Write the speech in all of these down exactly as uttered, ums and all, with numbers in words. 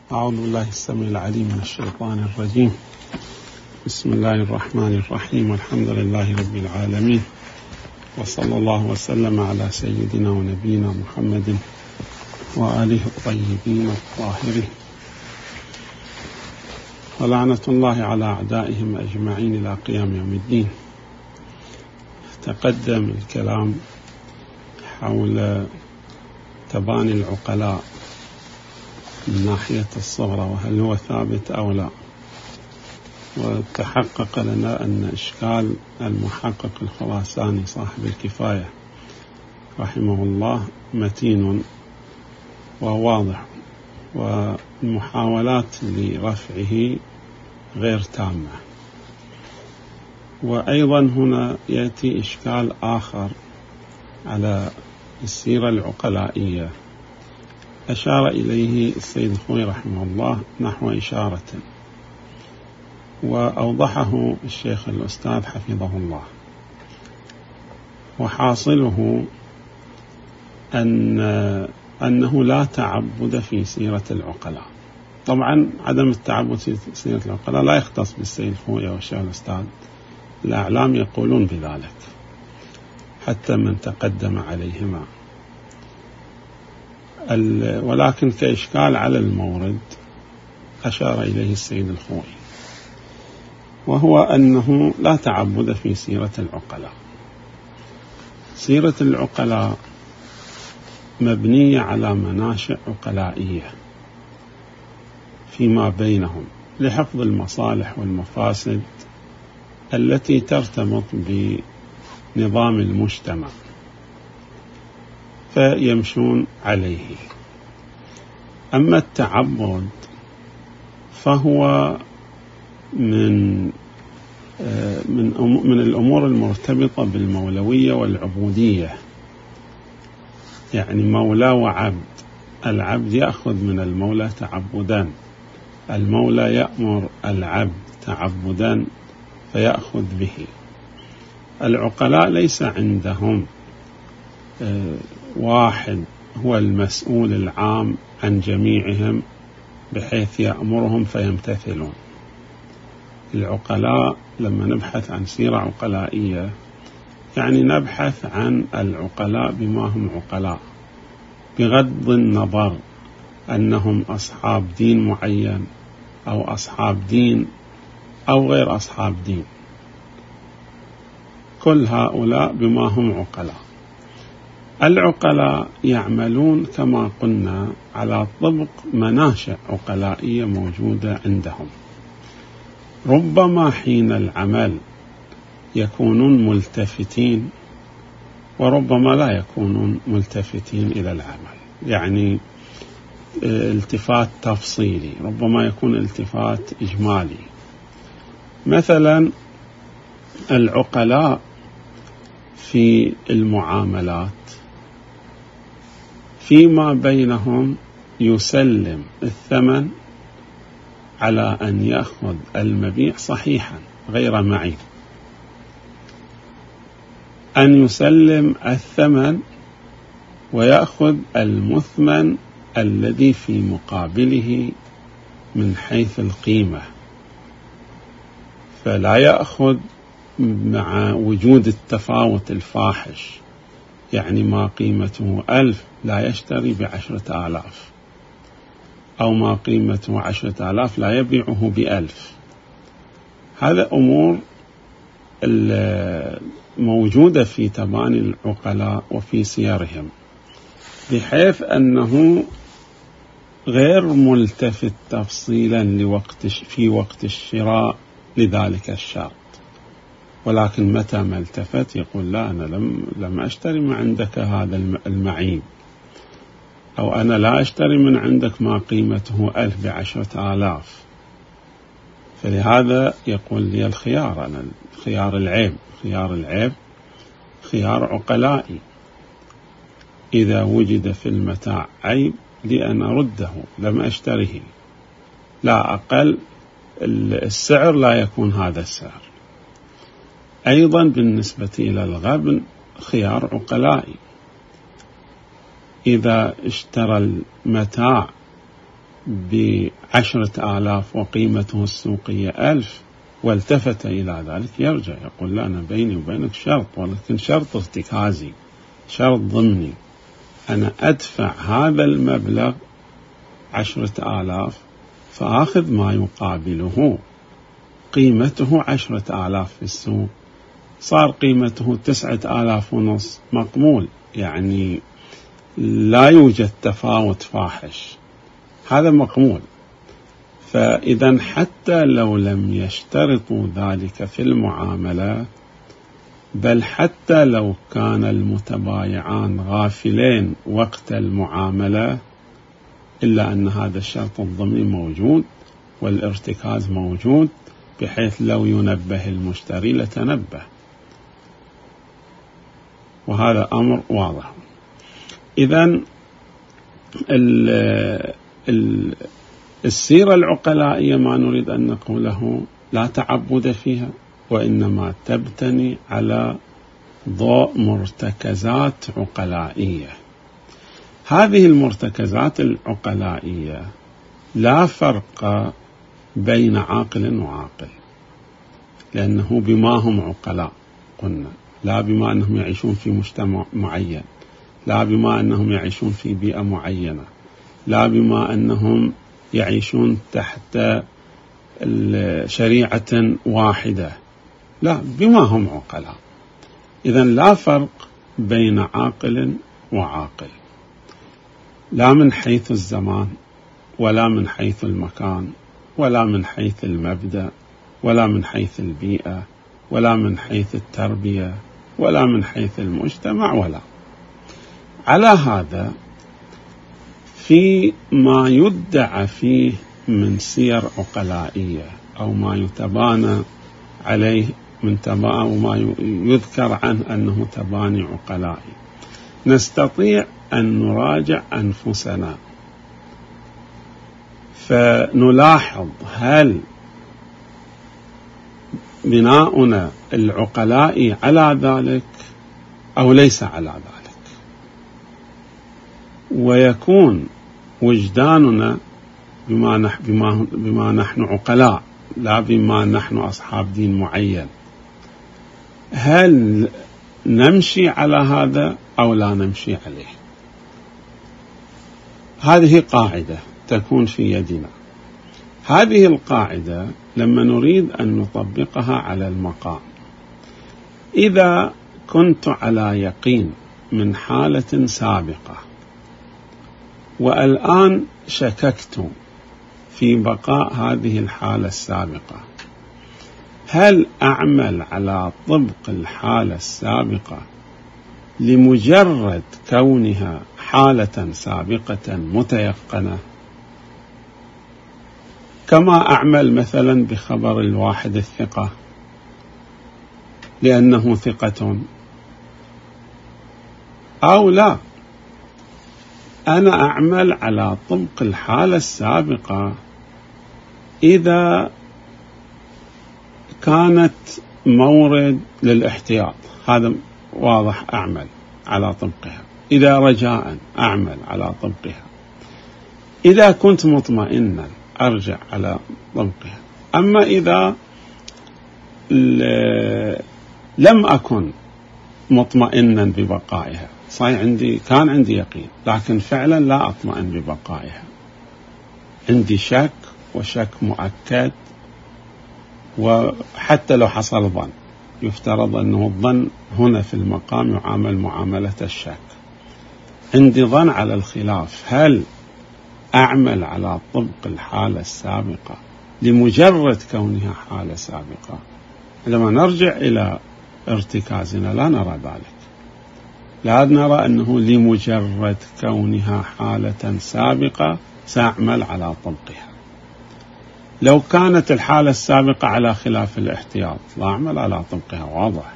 أعوذ بالله السميع العليم من الشيطان الرجيم. بسم الله الرحمن الرحيم، والحمد لله رب العالمين، وصلى الله وسلم على سيدنا ونبينا محمد وآله الطيبين الطاهرين، ولعنة الله على أعدائهم أجمعين إلى قيام يوم الدين. تقدم الكلام حول تباني العقلاء من ناحية الصغرى، وهل هو ثابت أو لا، وتحقق لنا أن إشكال المحقق الخراساني صاحب الكفاية رحمه الله متين وواضح، والمحاولات لرفعه غير تامة. وأيضا هنا يأتي إشكال آخر على السيرة العقلائية أشار إليه السيد الخوئي رحمه الله نحو إشارة، وأوضحه الشيخ الأستاذ حفظه الله. وحاصله أن أنه لا تعبد في سيرة العقلاء. طبعا عدم التعبد في سيرة العقلاء لا يختص بالسيد الخوئي والشيخ الأستاذ، الأعلام يقولون بذلك حتى من تقدم عليهما، ولكن كإشكال على المورد أشار إليه السيد الخوئي، وهو أنه لا تعبد في سيرة العقلاء. سيرة العقلاء مبنية على مناشئ عقلائية فيما بينهم لحفظ المصالح والمفاسد التي ترتبط بنظام المجتمع، فيمشون عليه. أما التعبد فهو من من من الأمور المرتبطة بالمولوية والعبودية، يعني مولى وعبد. العبد يأخذ من المولى تعبدا، المولى يأمر العبد تعبدا فيأخذ به. العقلاء ليس عندهم واحد هو المسؤول العام عن جميعهم بحيث يأمرهم فيمتثلون. العقلاء لما نبحث عن سيرة عقلائية يعني نبحث عن العقلاء بما هم عقلاء، بغض النظر أنهم أصحاب دين معين أو أصحاب دين أو غير أصحاب دين، كل هؤلاء بما هم عقلاء. العقلاء يعملون كما قلنا على طبق مناشئ عقلائية موجودة عندهم. ربما حين العمل يكونون ملتفتين، وربما لا يكونون ملتفتين إلى العمل، يعني التفات تفصيلي، ربما يكون التفات إجمالي. مثلا العقلاء في المعاملات فيما بينهم يسلم الثمن على أن يأخذ المبيع صحيحا غير معيب، أن يسلم الثمن ويأخذ المثمن الذي في مقابله من حيث القيمة، فلا يأخذ مع وجود التفاوت الفاحش، يعني ما قيمته ألف لا يشتري بعشرة آلاف، أو ما قيمته عشرة آلاف لا يبيعه بألف. هذا أمور موجودة في تباني العقلاء وفي سيرهم، بحيث أنه غير ملتفت تفصيلا لوقت في وقت الشراء لذلك الشرط، ولكن متى ما التفت يقول لا، أنا لم لم أشتري من عندك هذا المعيب، أو أنا لا أشتري من عندك ما قيمته ألف بعشرة آلاف. فلهذا يقول لي الخيار، أنا خيار العيب خيار العيب خيار عقلائي. إذا وجد في المتاع عيب لأن أرده، لم أشتره، لا أقل السعر لا يكون هذا السعر. أيضا بالنسبة إلى الغبن خيار عقلائي، إذا اشترى المتاع بعشرة آلاف وقيمته السوقية ألف والتفت إلى ذلك، يرجع يقول لا، أنا بيني وبينك شرط، ولكن شرط ارتكازي، شرط ضمني، أنا أدفع هذا المبلغ عشرة آلاف فآخذ ما يقابله، قيمته عشرة آلاف في السوق، صار قيمته تسعة آلاف ونص، مقبول، يعني لا يوجد تفاوت فاحش، هذا مقبول. فإذا حتى لو لم يشترطوا ذلك في المعاملة، بل حتى لو كان المتبايعان غافلين وقت المعاملة، إلا أن هذا الشرط الضمني موجود والارتكاز موجود، بحيث لو ينبه المشتري لتنبه، وهذا أمر واضح. إذن السيرة العقلائية ما نريد أن نقوله لا تعبد فيها، وإنما تبتني على ضوء مرتكزات عقلائية. هذه المرتكزات العقلائية لا فرق بين عاقل وعاقل، لأنه بما هم عقلاء قلنا، لا بما أنهم يعيشون في مجتمع معين، لا بما أنهم يعيشون في بيئة معينة، لا بما أنهم يعيشون تحت شريعة واحدة، لا، بما هم عقلاء. إذن لا فرق بين عاقل وعاقل، لا من حيث الزمان ولا من حيث المكان ولا من حيث المبدأ ولا من حيث البيئة ولا من حيث التربية ولا من حيث المجتمع. ولا على هذا، في ما يدعى فيه من سير عقلائية أو ما يتبانى عليه من تبا أو ما يذكر عنه أنه تباني عقلائي، نستطيع أن نراجع أنفسنا فنلاحظ هل بناؤنا العقلائي على ذلك أو ليس على ذلك، ويكون وجداننا بما نحن, بما, بما نحن عقلاء، لا بما نحن أصحاب دين معين، هل نمشي على هذا أو لا نمشي عليه. هذه قاعدة تكون في يدنا. هذه القاعدة لما نريد أن نطبقها على المقام، إذا كنت على يقين من حالة سابقة والآن شككت في بقاء هذه الحالة السابقة، هل أعمل على طبق الحالة السابقة لمجرد كونها حالة سابقة متيقنة، كما أعمل مثلا بخبر الواحد الثقة لأنه ثقة، أو لا، أنا أعمل على طبق الحالة السابقة إذا كانت مورد للاحتياط، هذا واضح، أعمل على طبقها. إذا رجاء أعمل على طبقها. إذا كنت مطمئنا أرجع على طبقها. أما إذا لم أكن مطمئنا ببقائها، صحيح عندي كان عندي يقين لكن فعلا لا أطمئن ببقائها، عندي شك، وشك مؤكد، وحتى لو حصل ظن يفترض أنه الظن هنا في المقام يعامل معاملة الشك، عندي ظن على الخلاف، هل أعمل على طبق الحالة السابقة لمجرد كونها حالة سابقة؟ لما نرجع إلى ارتكازنا لا نرى ذلك، لا نرى أنه لمجرد كونها حالة سابقة سأعمل على طبقها. لو كانت الحالة السابقة على خلاف الاحتياط لا أعمل على طبقها، واضح.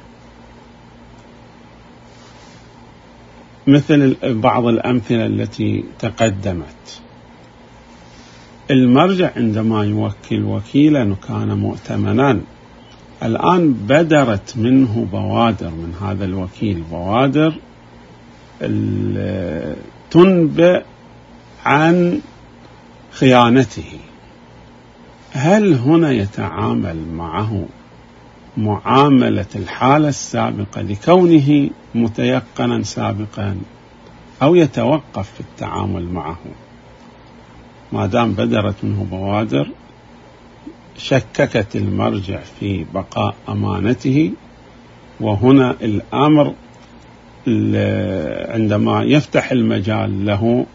مثل بعض الأمثلة التي تقدمت، المرجع عندما يوكل وكيلا كان مؤتمنا، الآن بدرت منه بوادر من هذا الوكيل، بوادر تنبئ عن خيانته، هل هنا يتعامل معه معاملة الحالة السابقة لكونه متيقنا سابقا، أو يتوقف في التعامل معه؟ ما دام بدرت منه بوادر شككت المرجع في بقاء أمانته، وهنا الأمر عندما يفتح المجال له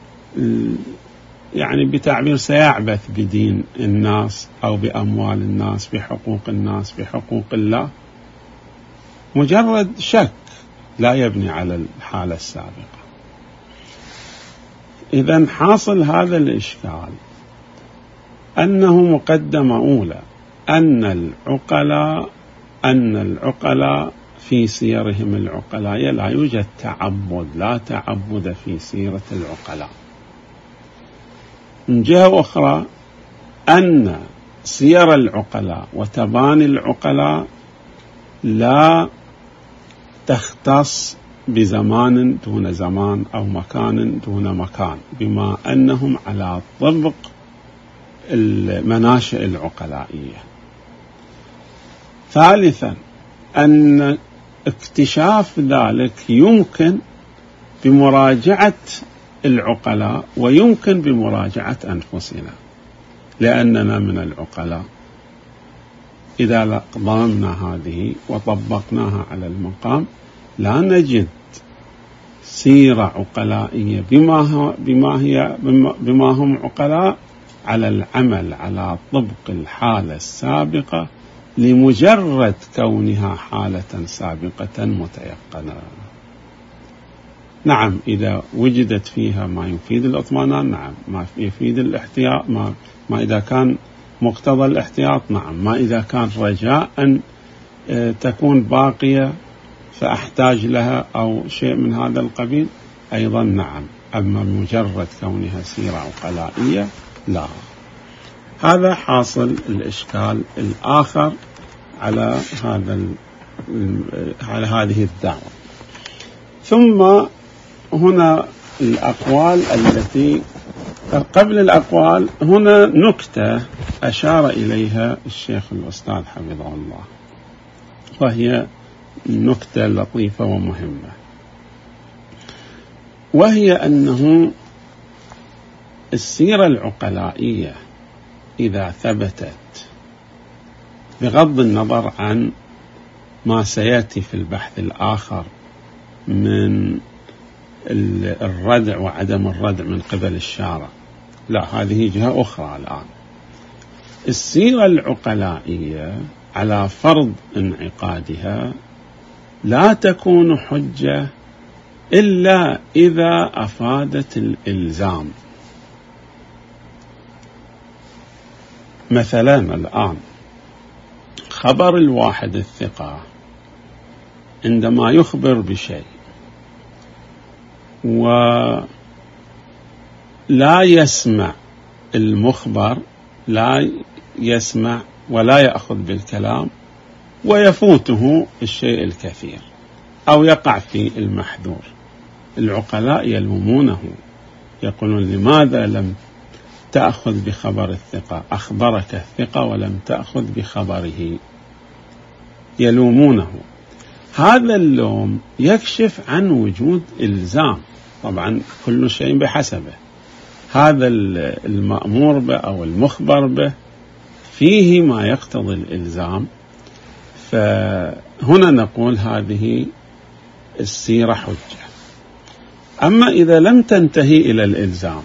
يعني بتعبير سيعبث بدين الناس أو بأموال الناس، بحقوق الناس، بحقوق الله، مجرد شك لا يبني على الحالة السابقة. إذن حاصل هذا الإشكال أنه مقدمة أولى أن العقلاء أن العقلاء في سيرهم العقلاء لا يوجد تعبد، لا تعبد في سيرة العقلاء. من جهة أخرى أن سير العقلاء وتباني العقلاء لا تختص بزمان دون زمان أو مكان دون مكان، بما أنهم على طبق المناشئ العقلائية. ثالثا أن اكتشاف ذلك يمكن بمراجعة العقلاء ويمكن بمراجعة أنفسنا، لأننا من العقلاء إذا ضممنا هذه وطبقناها على المقام لا نجد سيرة عقلائية بما, هو بما, هي بما, بما هم عقلاء على العمل على طبق الحالة السابقة لمجرد كونها حالة سابقة متيقنة. نعم، إذا وجدت فيها ما يفيد الاطمئنان، نعم، ما يفيد الاحتياط، ما, ما إذا كان مقتضى الاحتياط، نعم، ما إذا كان رجاء أن تكون باقية فأحتاج لها أو شيء من هذا القبيل أيضا نعم. أما مجرد كونها سيرة عقلائية لا. هذا حاصل الإشكال الآخر على هذا على هذه الدعوة. ثم هنا الأقوال التي قبل الأقوال، هنا نكتة أشار إليها الشيخ الأستاذ حفظه الله، وهي نكتة لطيفة ومهمة، وهي أنه السيرة العقلائية إذا ثبتت بغض النظر عن ما سيأتي في البحث الآخر من الردع وعدم الردع من قبل الشارع، لا، هذه جهة أخرى الآن. السيرة العقلائية على فرض انعقادها لا تكون حجة إلا إذا أفادت الإلزام. مثلا الآن خبر الواحد الثقة عندما يخبر بشيء ولا يسمع المخبر، لا يسمع ولا يأخذ بالكلام ويفوته الشيء الكثير أو يقع في المحذور، العقلاء يلومونه، يقولون لماذا لم تأخذ بخبر الثقة، أخبرك الثقة ولم تأخذ بخبره، يلومونه. هذا اللوم يكشف عن وجود إلزام، طبعا كل شيء بحسبه، هذا المأمور به أو المخبر به فيه ما يقتضي الإلزام، فهنا نقول هذه السيرة حجة. أما إذا لم تنتهي إلى الإلزام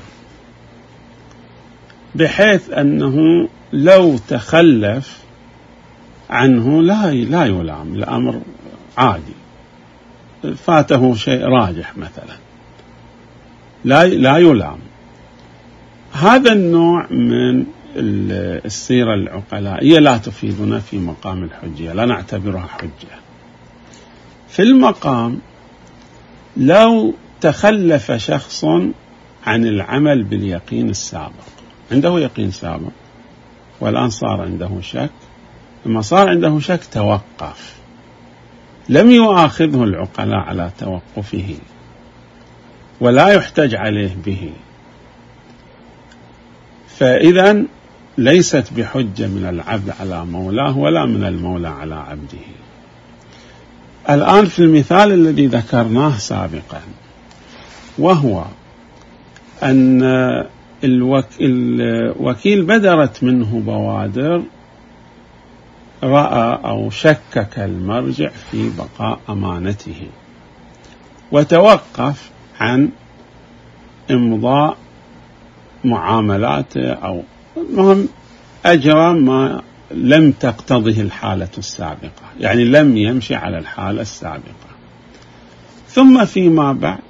بحيث أنه لو تخلف عنه لا لا يلام، الأمر عادي، فاته شيء راجح مثلا، لا لا يلام، هذا النوع من السيرة العقلائية لا تفيدنا في مقام الحجية، لا نعتبرها حجة. في المقام لو تخلف شخص عن العمل باليقين السابق، عنده يقين سابق والآن صار عنده شك، لما صار عنده شك توقف، لم يؤاخذه العقلاء على توقفه ولا يحتج عليه به، فإذا ليست بحجة من العبد على مولاه ولا من المولى على عبده. الآن في المثال الذي ذكرناه سابقا، وهو أن الوكيل بدرت منه بوادر، رأى أو شكك المرجع في بقاء أمانته وتوقف عن إمضاء معاملاته، أو المهم أجرى ما لم تقتضه الحالة السابقة، يعني لم يمشي على الحالة السابقة. ثم فيما بعد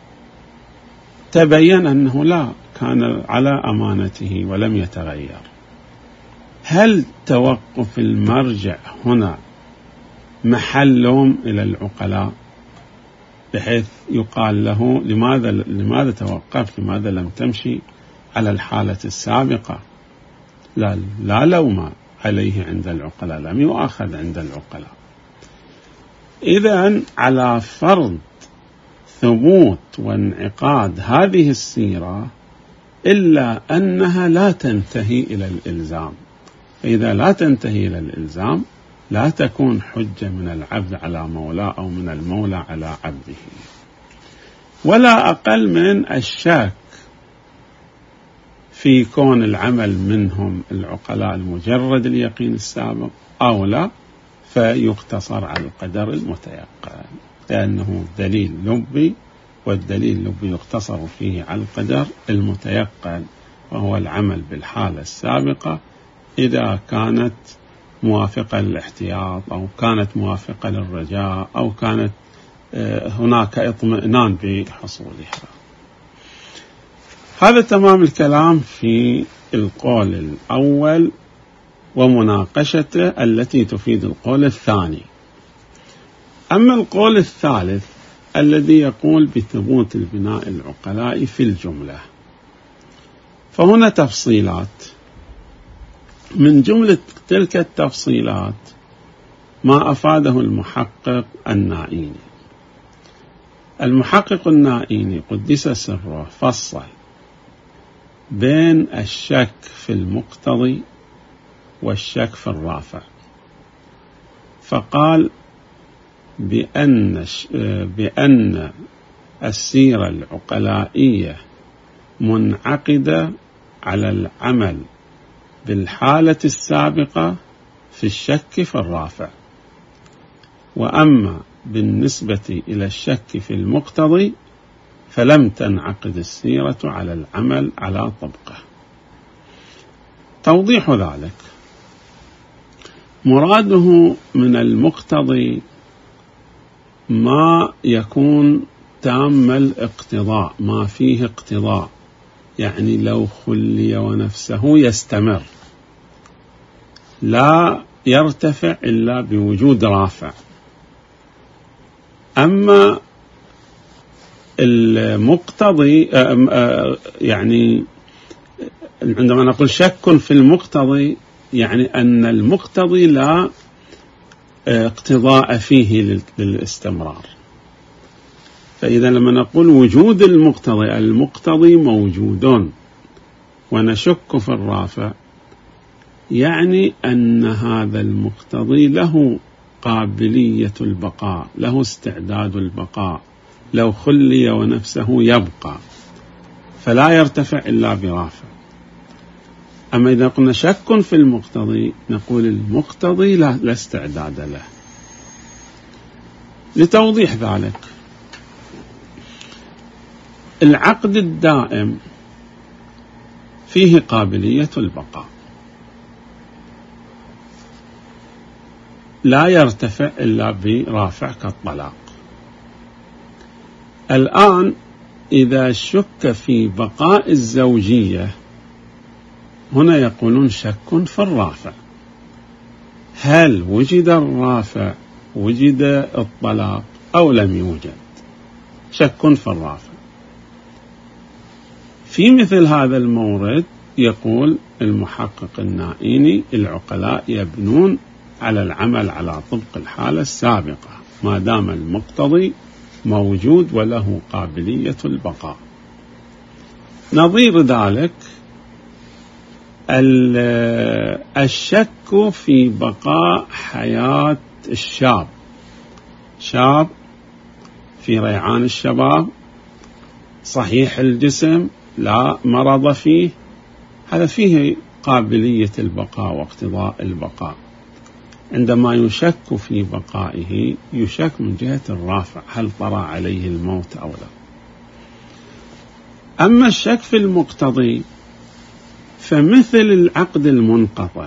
تبين أنه لا، كان على أمانته ولم يتغير. هل توقف المرجع هنا محل لوم إلى العقلاء، بحيث يقال له لماذا لماذا توقفت، لماذا لم تمشي على الحالة السابقة؟ لا لا لوم عليه عند العقلاء، لم يؤاخذ عند العقلاء. إذن على فرض ثبوت وانعقاد هذه السيرة، إلا أنها لا تنتهي إلى الإلزام. فإذا لا تنتهي إلى الإلزام لا تكون حجة من العبد على مولاه أو من المولى على عبده، ولا أقل من الشك في كون العمل منهم العقلاء المجرد اليقين السابق أو لا، فيقتصر على القدر المتيقن، لأنه دليل لبي، والدليل اللبي يقتصر فيه على القدر المتيقن، وهو العمل بالحالة السابقة إذا كانت موافقة للاحتياط أو كانت موافقة للرجاء أو كانت هناك اطمئنان بحصولها. هذا تمام الكلام في القول الأول ومناقشته التي تفيد القول الثاني. أما القول الثالث الذي يقول بثبوت البناء العقلاء في الجملة، فهنا تفصيلات. من جملة تلك التفصيلات ما أفاده المحقق النائيني. المحقق النائيني قدس سره فصل بين الشك في المقتضي والشك في الرافع، فقال بأن بأن السيرة العقلائية منعقدة على العمل بالحالة السابقة في الشك في الرافع، وأما بالنسبة إلى الشك في المقتضي فلم تنعقد السيرة على العمل على طبقه. توضيح ذلك: مراده من المقتضي ما يكون تام الاقتضاء، ما فيه اقتضاء، يعني لو خلي ونفسه يستمر، لا يرتفع إلا بوجود رافع. أما المقتضي يعني عندما نقول شك في المقتضي، يعني أن المقتضي لا اقتضاء فيه للاستمرار. فإذا لما نقول وجود المقتضي، المقتضي موجود ونشك في الرافع، يعني أن هذا المقتضي له قابلية البقاء، له استعداد البقاء، لو خلي ونفسه يبقى، فلا يرتفع إلا برافع. أما إذا قلنا شك في المقتضي، نقول المقتضي لا, لا استعداد له. لتوضيح ذلك: العقد الدائم فيه قابلية البقاء، لا يرتفع إلا برافع كالطلاق. الآن إذا شك في بقاء الزوجية، هنا يقولون شك في الرافع. هل وجد الرافع، وجد الطلاق أو لم يوجد؟ شك في الرافع. في مثل هذا المورد يقول المحقق النائيني: العقلاء يبنون على العمل على طبق الحالة السابقة ما دام المقتضي موجود وله قابلية البقاء. نظير ذلك الشك في بقاء حياة الشاب، شاب في ريعان الشباب، صحيح الجسم، لا مرض فيه، هذا فيه قابلية البقاء واقتضاء البقاء. عندما يشك في بقائه يشك من جهة الرافع، هل طرأ عليه الموت أو لا. أما الشك في المقتضي فمثل العقد المنقطع،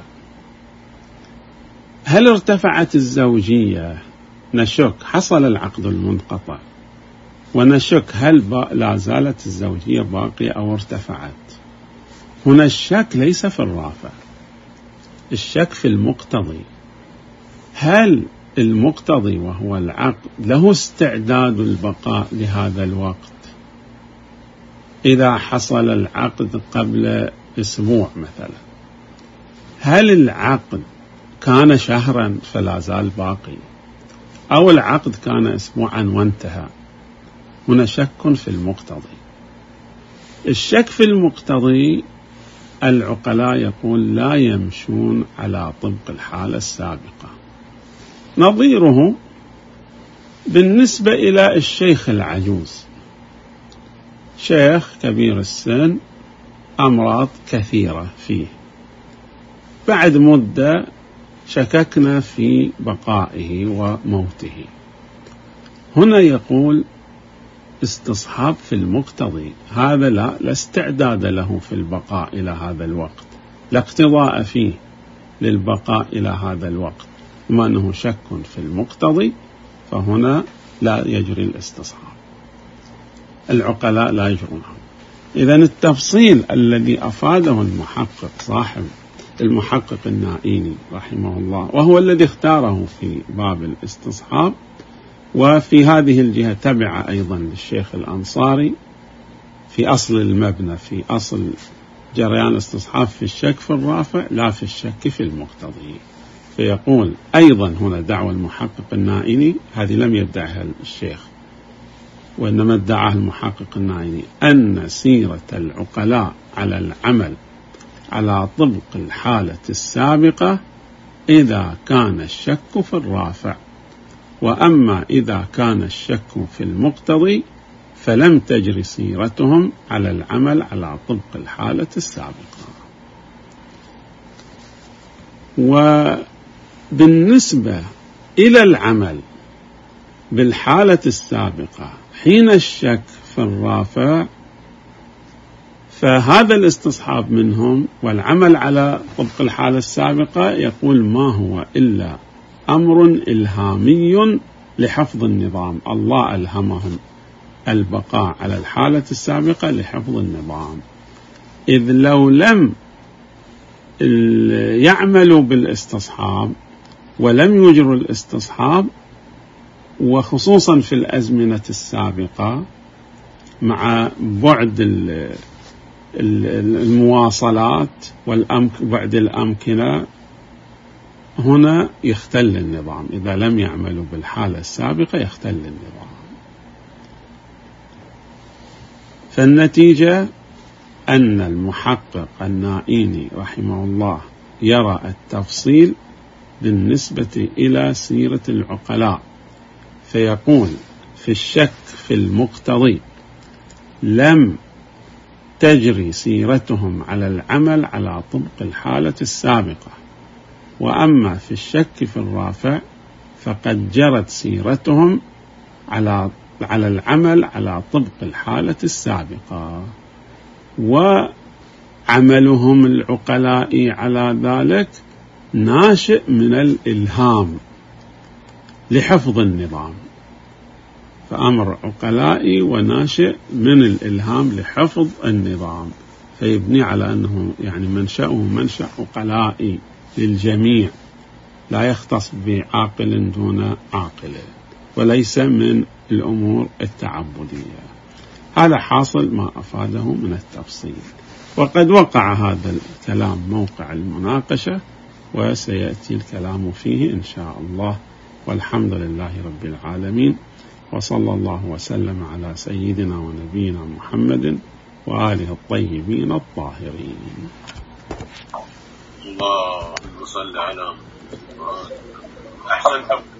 هل ارتفعت الزوجية؟ نشك، حصل العقد المنقطع ونشك هل لا زالت الزوجية باقية أو ارتفعت. هنا الشك ليس في الرافع، الشك في المقتضي، هل المقتضي وهو العقد له استعداد البقاء لهذا الوقت؟ إذا حصل العقد قبل أسبوع مثلا، هل العقد كان شهرا فلا زال باقي، أو العقد كان أسبوعا وانتهى؟ هنا شك في المقتضي. الشك في المقتضي العقلاء يقول لا يمشون على طبق الحالة السابقة. نظيره بالنسبة إلى الشيخ العجوز، شيخ كبير السن، أمراض كثيرة فيه، بعد مدة شككنا في بقائه وموته. هنا يقول استصحاب في المقتضي، هذا لا, لا استعداد له في البقاء إلى هذا الوقت، لا اقتضاء فيه للبقاء إلى هذا الوقت، وما أنه شك في المقتضي فهنا لا يجري الاستصحاب، العقلاء لا يجرونه. إذن التفصيل الذي أفاده المحقق صاحب المحقق النائيني رحمه الله، وهو الذي اختاره في باب الاستصحاب، وفي هذه الجهة تبع أيضا للشيخ الأنصاري في أصل المبنى، في أصل جريان الاستصحاب، في الشك في الرافع لا في الشك في المقتضي. فيقول أيضا هنا دعوى المحقق النائيني، هذه لم يدعها الشيخ وإنما ادعاها المحقق النائيني، أن سيرة العقلاء على العمل على طبق الحالة السابقة إذا كان الشك في الرافع، وأما إذا كان الشك في المقتضي فلم تجري سيرتهم على العمل على طبق الحالة السابقة. وبالنسبة إلى العمل بالحالة السابقة حين الشك في الرافع، فهذا الاستصحاب منهم والعمل على طبق الحالة السابقة يقول ما هو إلا أمر إلهامي لحفظ النظام، الله ألهمهم البقاء على الحالة السابقة لحفظ النظام، إذ لو لم يعملوا بالاستصحاب ولم يجروا الاستصحاب، وخصوصا في الأزمنة السابقة مع بعد المواصلات وبعد الأمكنة، هنا يختل النظام، إذا لم يعملوا بالحالة السابقة يختل النظام. فالنتيجة أن المحقق النائيني رحمه الله يرى التفصيل بالنسبة إلى سيرة العقلاء، فيقول في الشك في المقتضي لم تجري سيرتهم على العمل على طبق الحالة السابقة، وأما في الشك في الرافع فقد جرت سيرتهم على على العمل على طبق الحالة السابقة، وعملهم العقلاء على ذلك ناشئ من الإلهام لحفظ النظام، فأمر عقلائي وناشئ من الإلهام لحفظ النظام، فيبني على أنه يعني منشأه منشأ عقلائي للجميع، لا يختص بعاقل دون عاقل، وليس من الأمور التعبدية. هذا حاصل ما أفاده من التفصيل، وقد وقع هذا الكلام موقع المناقشة، وسيأتي الكلام فيه إن شاء الله، والحمد لله رب العالمين، وصلى الله وسلم على سيدنا ونبينا محمد وآله الطيبين الطاهرين. اللهم صل على محمد. أحسنت.